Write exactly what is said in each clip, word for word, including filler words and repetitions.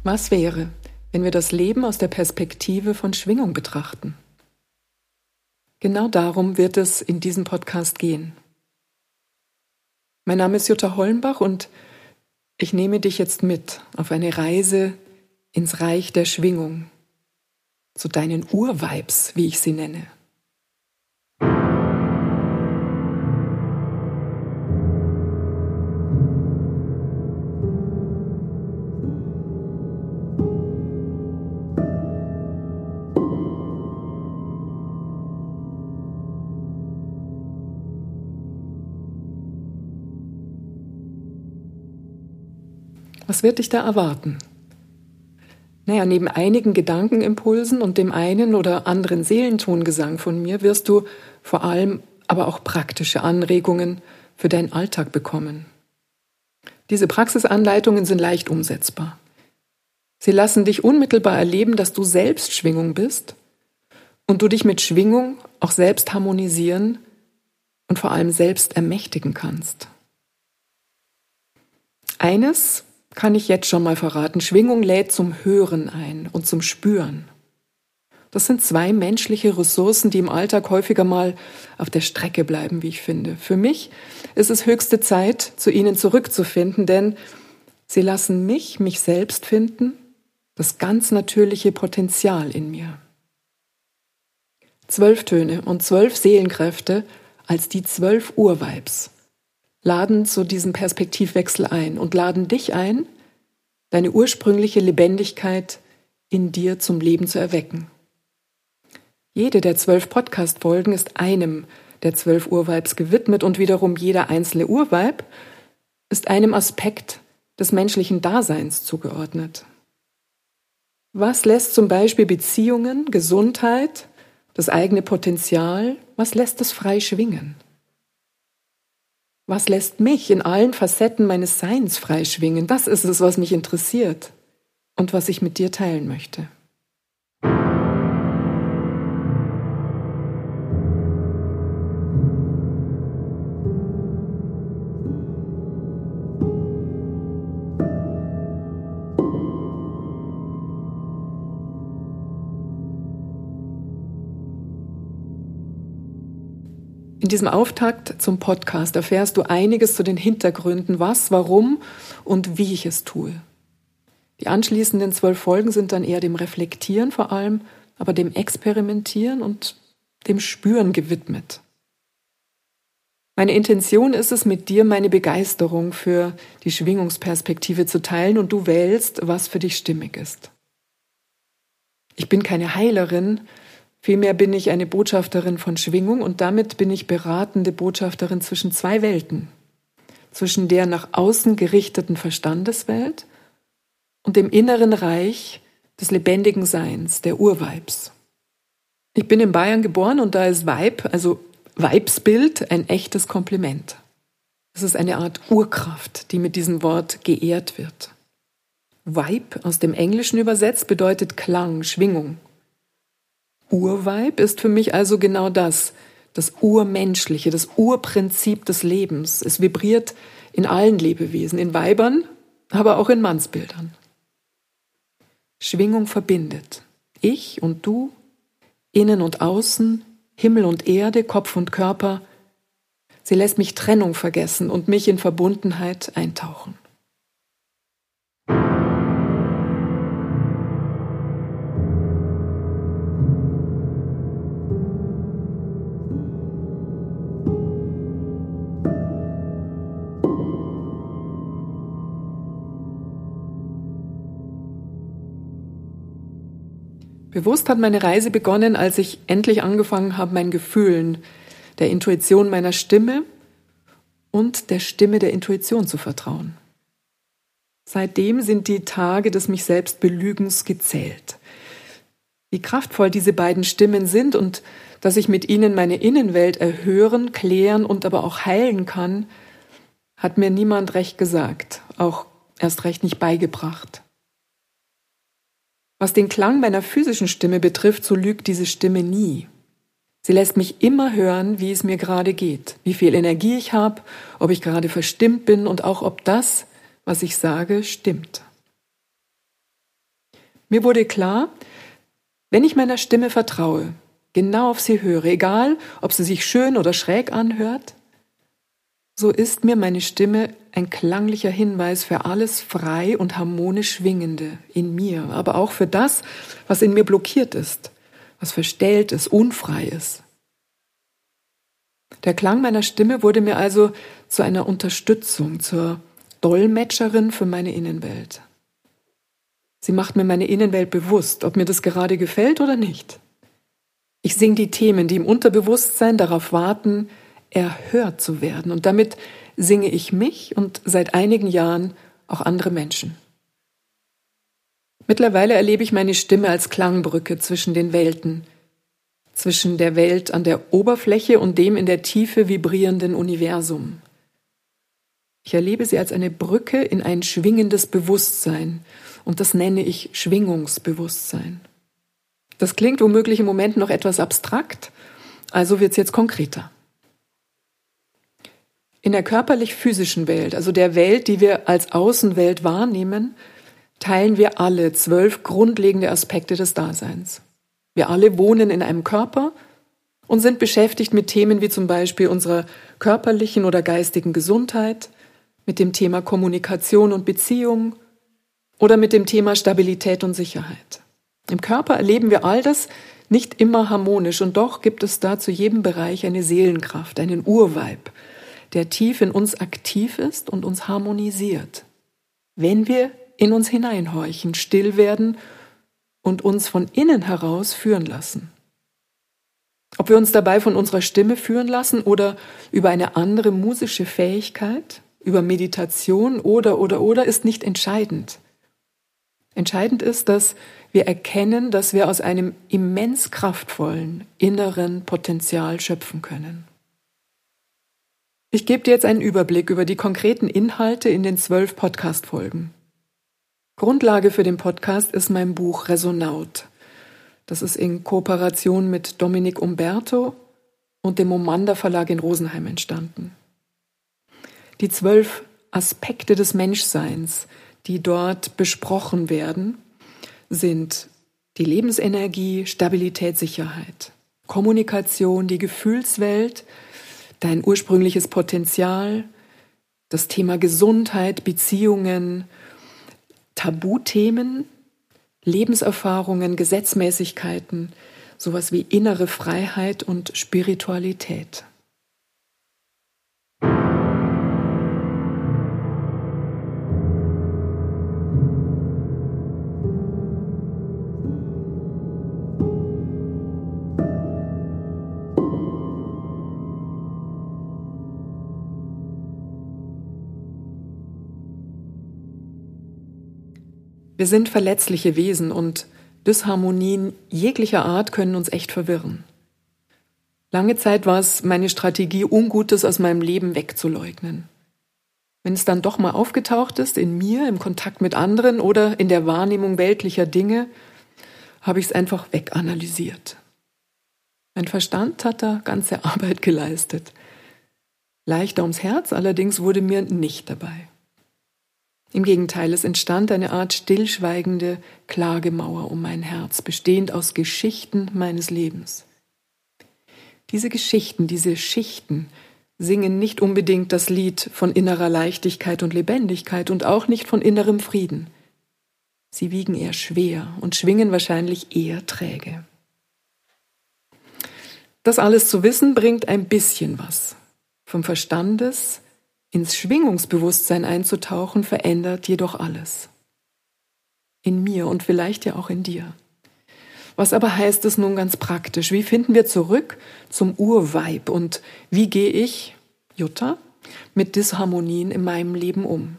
Was wäre, wenn wir das Leben aus der Perspektive von Schwingung betrachten? Genau darum wird es in diesem Podcast gehen. Mein Name ist Jutta Hollenbach und ich nehme dich jetzt mit auf eine Reise ins Reich der Schwingung, zu deinen Ur-Vibes, wie ich sie nenne. Was wird dich da erwarten? Naja, neben einigen Gedankenimpulsen und dem einen oder anderen Seelentongesang von mir wirst du vor allem aber auch praktische Anregungen für deinen Alltag bekommen. Diese Praxisanleitungen sind leicht umsetzbar. Sie lassen dich unmittelbar erleben, dass du selbst Schwingung bist und du dich mit Schwingung auch selbst harmonisieren und vor allem selbst ermächtigen kannst. Eines kann ich jetzt schon mal verraten: Schwingung lädt zum Hören ein und zum Spüren. Das sind zwei menschliche Ressourcen, die im Alltag häufiger mal auf der Strecke bleiben, wie ich finde. Für mich ist es höchste Zeit, zu ihnen zurückzufinden, denn sie lassen mich, mich selbst finden, das ganz natürliche Potenzial in mir. Zwölf Töne und zwölf Seelenkräfte als die zwölf Ur-Vibes laden zu diesem Perspektivwechsel ein und laden dich ein, deine ursprüngliche Lebendigkeit in dir zum Leben zu erwecken. Jede der zwölf Podcast-Folgen ist einem der zwölf Ur-Vibes gewidmet und wiederum jeder einzelne Ur-Vibe ist einem Aspekt des menschlichen Daseins zugeordnet. Was lässt zum Beispiel Beziehungen, Gesundheit, das eigene Potenzial, was lässt es frei schwingen? Was lässt mich in allen Facetten meines Seins frei schwingen? Das ist es, was mich interessiert und was ich mit dir teilen möchte. In diesem Auftakt zum Podcast erfährst du einiges zu den Hintergründen, was, warum und wie ich es tue. Die anschließenden zwölf Folgen sind dann eher dem Reflektieren vor allem, aber dem Experimentieren und dem Spüren gewidmet. Meine Intention ist es, mit dir meine Begeisterung für die Schwingungsperspektive zu teilen und du wählst, was für dich stimmig ist. Ich bin keine Heilerin, vielmehr bin ich eine Botschafterin von Schwingung und damit bin ich beratende Botschafterin zwischen zwei Welten. Zwischen der nach außen gerichteten Verstandeswelt und dem inneren Reich des lebendigen Seins, der Ur-Vibes. Ich bin in Bayern geboren und da ist Vibe, also Vibesbild, ein echtes Kompliment. Es ist eine Art Urkraft, die mit diesem Wort geehrt wird. Vibe, aus dem Englischen übersetzt, bedeutet Klang, Schwingung. Ur-Vibe ist für mich also genau das, das Urmenschliche, das Urprinzip des Lebens. Es vibriert in allen Lebewesen, in Weibern, aber auch in Mannsbildern. Schwingung verbindet. Ich und du, innen und außen, Himmel und Erde, Kopf und Körper. Sie lässt mich Trennung vergessen und mich in Verbundenheit eintauchen. Bewusst hat meine Reise begonnen, als ich endlich angefangen habe, meinen Gefühlen, der Intuition meiner Stimme und der Stimme der Intuition zu vertrauen. Seitdem sind die Tage des mich selbst Belügens gezählt. Wie kraftvoll diese beiden Stimmen sind und dass ich mit ihnen meine Innenwelt erhören, klären und aber auch heilen kann, hat mir niemand recht gesagt, auch erst recht nicht beigebracht. Was den Klang meiner physischen Stimme betrifft, so lügt diese Stimme nie. Sie lässt mich immer hören, wie es mir gerade geht, wie viel Energie ich habe, ob ich gerade verstimmt bin und auch ob das, was ich sage, stimmt. Mir wurde klar, wenn ich meiner Stimme vertraue, genau auf sie höre, egal ob sie sich schön oder schräg anhört, so ist mir meine Stimme ein klanglicher Hinweis für alles frei und harmonisch Schwingende in mir, aber auch für das, was in mir blockiert ist, was verstellt ist, unfrei ist. Der Klang meiner Stimme wurde mir also zu einer Unterstützung, zur Dolmetscherin für meine Innenwelt. Sie macht mir meine Innenwelt bewusst, ob mir das gerade gefällt oder nicht. Ich singe die Themen, die im Unterbewusstsein darauf warten, erhört zu werden. Und damit singe ich mich und seit einigen Jahren auch andere Menschen. Mittlerweile erlebe ich meine Stimme als Klangbrücke zwischen den Welten, zwischen der Welt an der Oberfläche und dem in der Tiefe vibrierenden Universum. Ich erlebe sie als eine Brücke in ein schwingendes Bewusstsein und das nenne ich Schwingungsbewusstsein. Das klingt womöglich im Moment noch etwas abstrakt, also wird es jetzt konkreter. In der körperlich-physischen Welt, also der Welt, die wir als Außenwelt wahrnehmen, teilen wir alle zwölf grundlegende Aspekte des Daseins. Wir alle wohnen in einem Körper und sind beschäftigt mit Themen wie zum Beispiel unserer körperlichen oder geistigen Gesundheit, mit dem Thema Kommunikation und Beziehung oder mit dem Thema Stabilität und Sicherheit. Im Körper erleben wir all das nicht immer harmonisch und doch gibt es da zu jedem Bereich eine Seelenkraft, einen Urvibe, der tief in uns aktiv ist und uns harmonisiert, wenn wir in uns hineinhorchen, still werden und uns von innen heraus führen lassen. Ob wir uns dabei von unserer Stimme führen lassen oder über eine andere musische Fähigkeit, über Meditation oder, oder, oder, ist nicht entscheidend. Entscheidend ist, dass wir erkennen, dass wir aus einem immens kraftvollen inneren Potenzial schöpfen können. Ich gebe dir jetzt einen Überblick über die konkreten Inhalte in den zwölf Podcast-Folgen. Grundlage für den Podcast ist mein Buch Resonaut. Das ist in Kooperation mit Dominic Umberto und dem Momanda Verlag in Rosenheim entstanden. Die zwölf Aspekte des Menschseins, die dort besprochen werden, sind die Lebensenergie, Stabilität, Sicherheit, Kommunikation, die Gefühlswelt, dein ursprüngliches Potenzial, das Thema Gesundheit, Beziehungen, Tabuthemen, Lebenserfahrungen, Gesetzmäßigkeiten, sowas wie innere Freiheit und Spiritualität. Wir sind verletzliche Wesen und Disharmonien jeglicher Art können uns echt verwirren. Lange Zeit war es meine Strategie, Ungutes aus meinem Leben wegzuleugnen. Wenn es dann doch mal aufgetaucht ist, in mir, im Kontakt mit anderen oder in der Wahrnehmung weltlicher Dinge, habe ich es einfach weganalysiert. Mein Verstand hat da ganze Arbeit geleistet. Leichter ums Herz allerdings wurde mir nicht dabei. Im Gegenteil, es entstand eine Art stillschweigende Klagemauer um mein Herz, bestehend aus Geschichten meines Lebens. Diese Geschichten, diese Schichten singen nicht unbedingt das Lied von innerer Leichtigkeit und Lebendigkeit und auch nicht von innerem Frieden. Sie wiegen eher schwer und schwingen wahrscheinlich eher träge. Das alles zu wissen bringt ein bisschen was. Vom Verstandes ins Schwingungsbewusstsein einzutauchen, verändert jedoch alles. In mir und vielleicht ja auch in dir. Was aber heißt es nun ganz praktisch? Wie finden wir zurück zum Urvibe und wie gehe ich, Jutta, mit Disharmonien in meinem Leben um?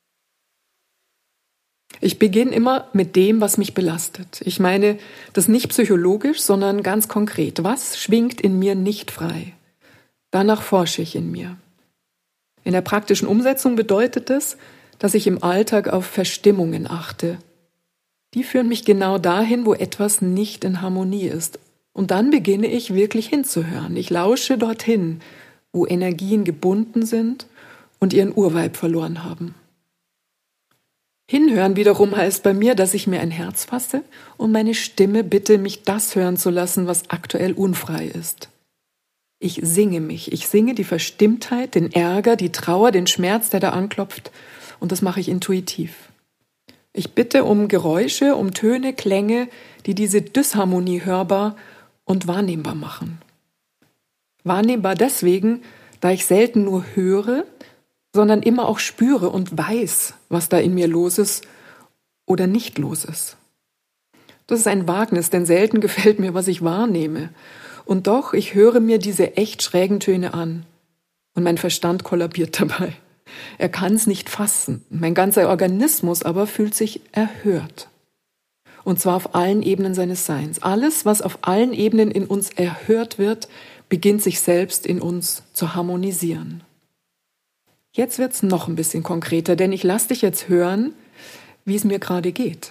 Ich beginne immer mit dem, was mich belastet. Ich meine das nicht psychologisch, sondern ganz konkret. Was schwingt in mir nicht frei? Danach forsche ich in mir. In der praktischen Umsetzung bedeutet es, dass ich im Alltag auf Verstimmungen achte. Die führen mich genau dahin, wo etwas nicht in Harmonie ist. Und dann beginne ich wirklich hinzuhören. Ich lausche dorthin, wo Energien gebunden sind und ihren Urvibe verloren haben. Hinhören wiederum heißt bei mir, dass ich mir ein Herz fasse und meine Stimme bitte, mich das hören zu lassen, was aktuell unfrei ist. Ich singe mich, ich singe die Verstimmtheit, den Ärger, die Trauer, den Schmerz, der da anklopft, und das mache ich intuitiv. Ich bitte um Geräusche, um Töne, Klänge, die diese Disharmonie hörbar und wahrnehmbar machen. Wahrnehmbar deswegen, da ich selten nur höre, sondern immer auch spüre und weiß, was da in mir los ist oder nicht los ist. Das ist ein Wagnis, denn selten gefällt mir, was ich wahrnehme. Und doch, ich höre mir diese echt schrägen Töne an. Und mein Verstand kollabiert dabei. Er kann es nicht fassen. Mein ganzer Organismus aber fühlt sich erhört. Und zwar auf allen Ebenen seines Seins. Alles, was auf allen Ebenen in uns erhört wird, beginnt sich selbst in uns zu harmonisieren. Jetzt wird's noch ein bisschen konkreter, denn ich lasse dich jetzt hören, wie es mir gerade geht.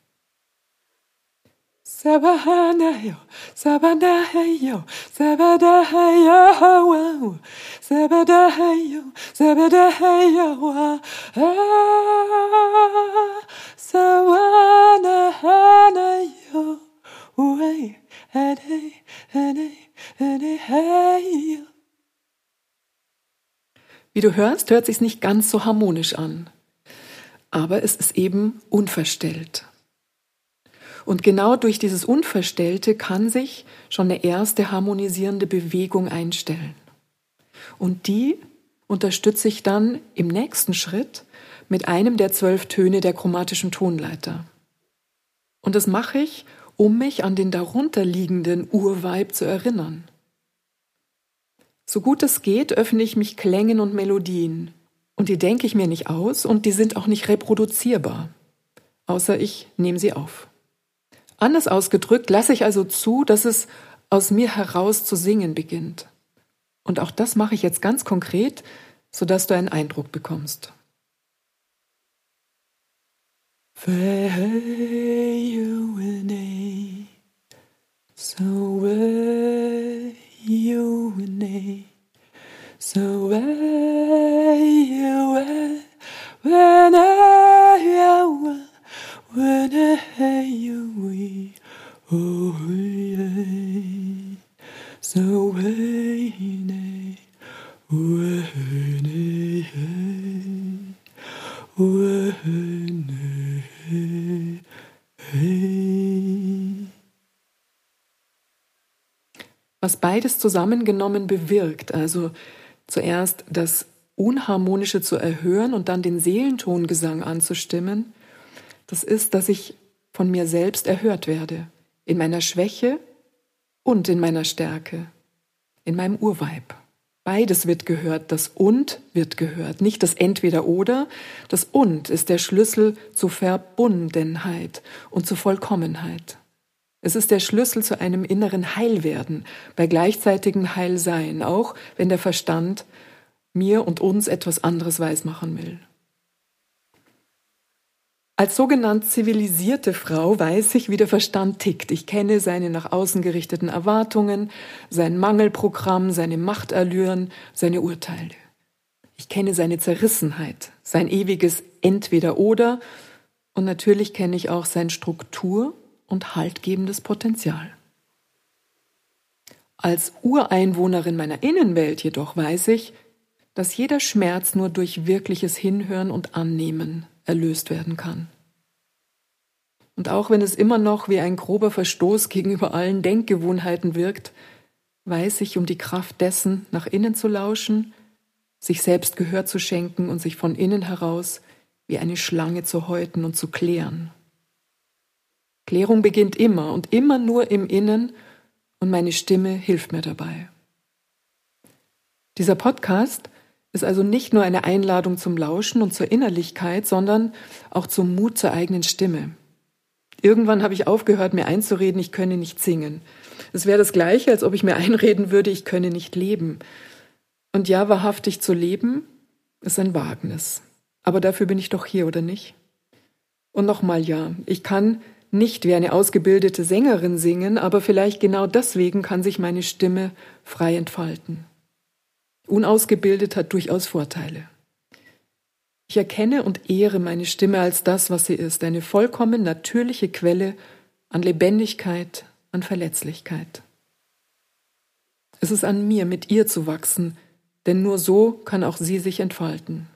Sabahanayo, Sabadahayo, Sabadahayo, Sabadahayo, Sabadahayo, Sabadahayo, Uay, Ade, Ade, Ade, Hayo. Wie du hörst, hört sich's nicht ganz so harmonisch an. Aber es ist eben unverstellt. Und genau durch dieses Unverstellte kann sich schon eine erste harmonisierende Bewegung einstellen. Und die unterstütze ich dann im nächsten Schritt mit einem der zwölf Töne der chromatischen Tonleiter. Und das mache ich, um mich an den darunterliegenden Urvibe zu erinnern. So gut es geht, öffne ich mich Klängen und Melodien. Und die denke ich mir nicht aus und die sind auch nicht reproduzierbar. Außer ich nehme sie auf. Anders ausgedrückt lasse ich also zu, dass es aus mir heraus zu singen beginnt. Und auch das mache ich jetzt ganz konkret, sodass du einen Eindruck bekommst. Was beides zusammengenommen bewirkt, also zuerst das Unharmonische zu erhören und dann den Seelentongesang anzustimmen, das ist, dass ich von mir selbst erhört werde, in meiner Schwäche und in meiner Stärke, in meinem Urvibe. Beides wird gehört, das Und wird gehört, nicht das Entweder-Oder. Das Und ist der Schlüssel zur Verbundenheit und zur Vollkommenheit. Es ist der Schlüssel zu einem inneren Heilwerden, bei gleichzeitigem Heilsein, auch wenn der Verstand mir und uns etwas anderes weismachen will. Als sogenannt zivilisierte Frau weiß ich, wie der Verstand tickt. Ich kenne seine nach außen gerichteten Erwartungen, sein Mangelprogramm, seine Machtallüren, seine Urteile. Ich kenne seine Zerrissenheit, sein ewiges Entweder-Oder und natürlich kenne ich auch sein Struktur- und haltgebendes Potenzial. Als Ureinwohnerin meiner Innenwelt jedoch weiß ich, dass jeder Schmerz nur durch wirkliches Hinhören und Annehmen erlöst werden kann. Und auch wenn es immer noch wie ein grober Verstoß gegenüber allen Denkgewohnheiten wirkt, weiß ich um die Kraft dessen, nach innen zu lauschen, sich selbst Gehör zu schenken und sich von innen heraus wie eine Schlange zu häuten und zu klären. Klärung beginnt immer und immer nur im Innen und meine Stimme hilft mir dabei. Dieser Podcast ist also nicht nur eine Einladung zum Lauschen und zur Innerlichkeit, sondern auch zum Mut zur eigenen Stimme. Irgendwann habe ich aufgehört, mir einzureden, ich könne nicht singen. Es wäre das Gleiche, als ob ich mir einreden würde, ich könne nicht leben. Und ja, wahrhaftig zu leben, ist ein Wagnis. Aber dafür bin ich doch hier, oder nicht? Und nochmal ja, ich kann nicht wie eine ausgebildete Sängerin singen, aber vielleicht genau deswegen kann sich meine Stimme frei entfalten. Unausgebildet hat durchaus Vorteile. Ich erkenne und ehre meine Stimme als das, was sie ist, eine vollkommen natürliche Quelle an Lebendigkeit, an Verletzlichkeit. Es ist an mir, mit ihr zu wachsen, denn nur so kann auch sie sich entfalten.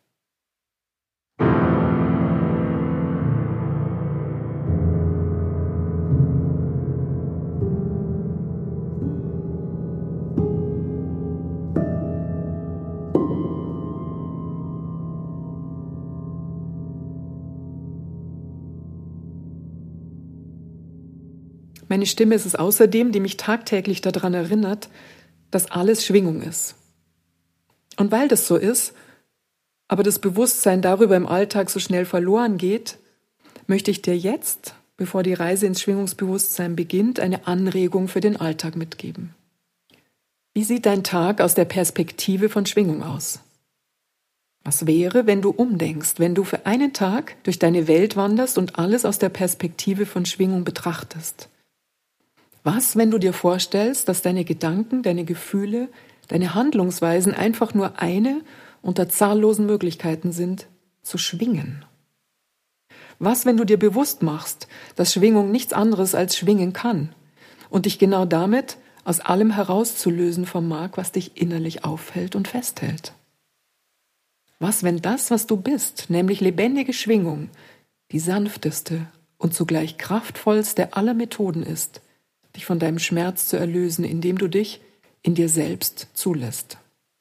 Meine Stimme ist es außerdem, die mich tagtäglich daran erinnert, dass alles Schwingung ist. Und weil das so ist, aber das Bewusstsein darüber im Alltag so schnell verloren geht, möchte ich dir jetzt, bevor die Reise ins Schwingungsbewusstsein beginnt, eine Anregung für den Alltag mitgeben. Wie sieht dein Tag aus der Perspektive von Schwingung aus? Was wäre, wenn du umdenkst, wenn du für einen Tag durch deine Welt wanderst und alles aus der Perspektive von Schwingung betrachtest? Was, wenn du dir vorstellst, dass deine Gedanken, deine Gefühle, deine Handlungsweisen einfach nur eine unter zahllosen Möglichkeiten sind, zu schwingen? Was, wenn du dir bewusst machst, dass Schwingung nichts anderes als schwingen kann und dich genau damit aus allem herauszulösen vermag, was dich innerlich aufhält und festhält? Was, wenn das, was du bist, nämlich lebendige Schwingung, die sanfteste und zugleich kraftvollste aller Methoden ist, dich von deinem Schmerz zu erlösen, indem du dich in dir selbst zulässt.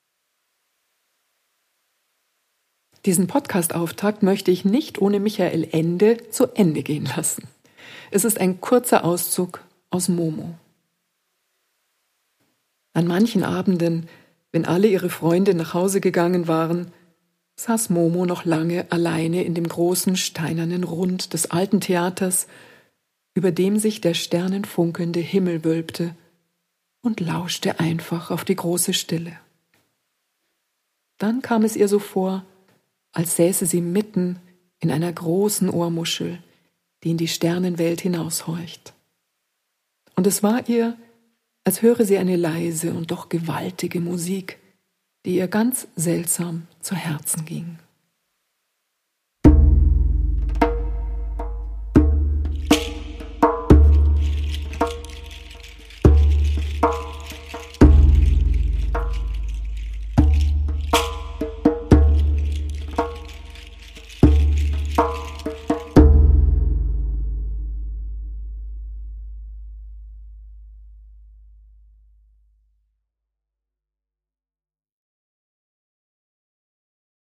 Diesen Podcast-Auftakt möchte ich nicht ohne Michael Ende zu Ende gehen lassen. Es ist ein kurzer Auszug aus Momo. An manchen Abenden, wenn alle ihre Freunde nach Hause gegangen waren, saß Momo noch lange alleine in dem großen steinernen Rund des alten Theaters, über dem sich der sternenfunkelnde Himmel wölbte, und lauschte einfach auf die große Stille. Dann kam es ihr so vor, als säße sie mitten in einer großen Ohrmuschel, die in die Sternenwelt hinaushorcht. Und es war ihr, als höre sie eine leise und doch gewaltige Musik, die ihr ganz seltsam zu Herzen ging.